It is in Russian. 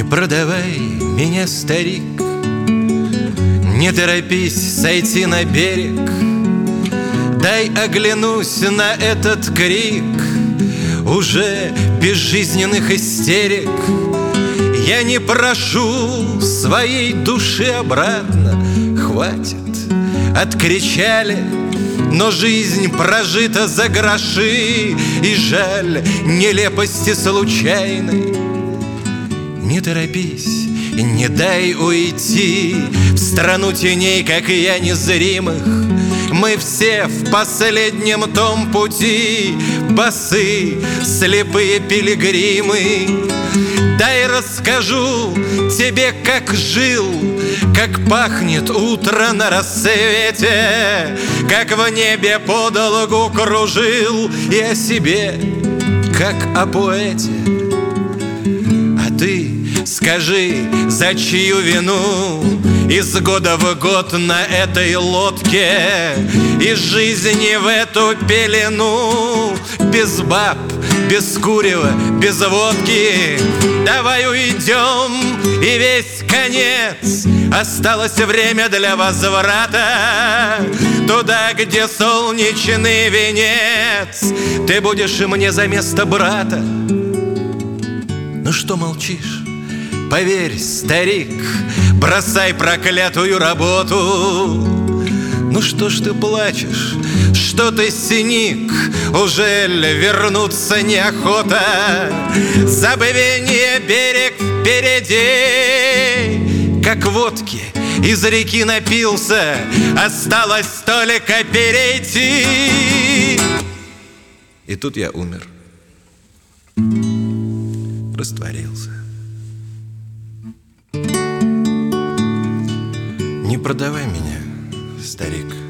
Не продавай меня, старик, не торопись сойти на берег. Дай оглянусь на этот крик уже безжизненных истерик. Я не прошу своей души обратно, хватит, откричали. Но жизнь прожита за гроши, и жаль нелепости случайной. Не торопись, не дай уйти в страну теней, как я, незримых. Мы все в последнем том пути, босы, слепые пилигримы. Дай расскажу тебе, как жил, как пахнет утро на рассвете, как в небе подолгу кружил, и о себе, как о поэте. А ты скажи, за чью вину из года в год на этой лодке, из жизни в эту пелену, без баб, без курева, без водки. Давай уйдем, и весь конец. Осталось время для возврата туда, где солнечный венец. Ты будешь мне за место брата. Ну что молчишь? Поверь, старик, бросай проклятую работу. Ну что ж ты плачешь, что ты синик? Ужель вернуться неохота? Забвение берег впереди, как водки из реки напился, осталось только перейти. И тут я умер, растворился. Не продавай меня, старик.